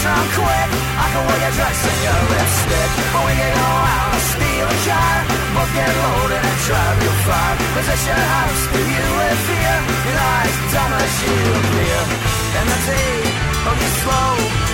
around quick. I can wear your dress and your lipstick. But we can go out and steal a car. Both get loaded and drive you far. Possession house, do you live here? Your eyes dumb as you appear. And the day of your slow